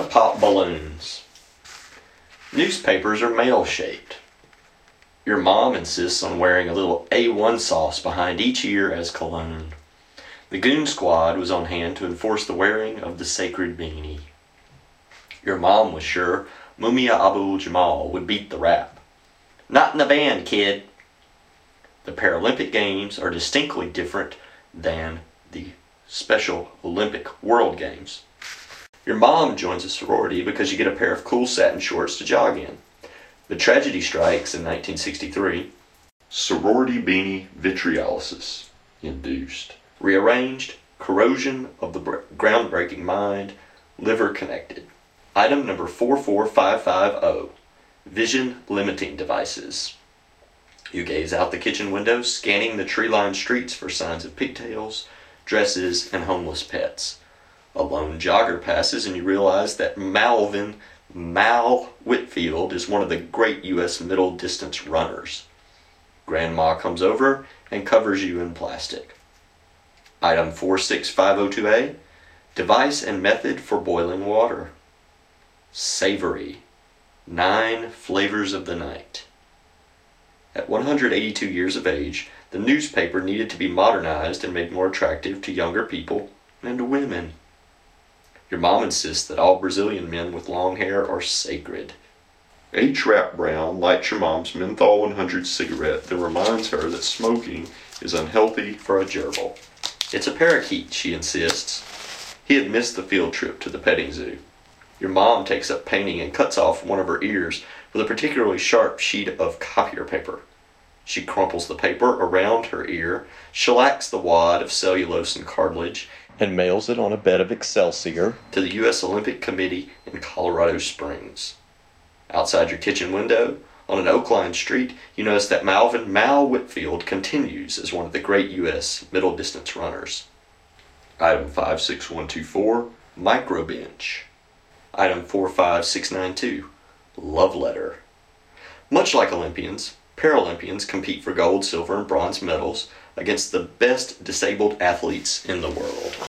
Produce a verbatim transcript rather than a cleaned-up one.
pop balloons. Newspapers are mail-shaped. Your mom insists on wearing a little A one sauce behind each ear as cologne. The goon squad was on hand to enforce the wearing of the sacred beanie. Your mom was sure Mumia Abu-Jamal would beat the rap. Not in the van, kid. The Paralympic Games are distinctly different than the Special Olympic World Games. Your mom joins a sorority because you get a pair of cool satin shorts to jog in. The tragedy strikes in nineteen sixty-three. Sorority beanie vitriolysis induced. Rearranged, corrosion of the groundbreaking mind, liver connected. Item number four four five five zero. Vision limiting devices. You gaze out the kitchen window, scanning the tree-lined streets for signs of pigtails, dresses, and homeless pets. A lone jogger passes and you realize that Malvin Mal Whitfield is one of the great U S middle distance runners. Grandma comes over and covers you in plastic. Item four six five zero two A. Device and method for boiling water. Savory. Nine flavors of the night. At one hundred eighty-two years of age, the newspaper needed to be modernized and made more attractive to younger people and to women. Your mom insists that all Brazilian men with long hair are sacred. H. Rap Brown lights your mom's Menthol one hundred cigarette that reminds her that smoking is unhealthy for a gerbil. It's a parakeet, she insists. He had missed the field trip to the petting zoo. Your mom takes up painting and cuts off one of her ears with a particularly sharp sheet of copier paper. She crumples the paper around her ear, shellacks the wad of cellulose and cartilage, and mails it on a bed of Excelsior to the U S Olympic Committee in Colorado Springs. Outside your kitchen window, on an oak-lined street, you notice that Malvin Mal Whitfield continues as one of the great U S middle-distance runners. Item five six one two four, Microbench. Item four five six nine two, Love Letter. Much like Olympians, Paralympians compete for gold, silver, and bronze medals against the best disabled athletes in the world.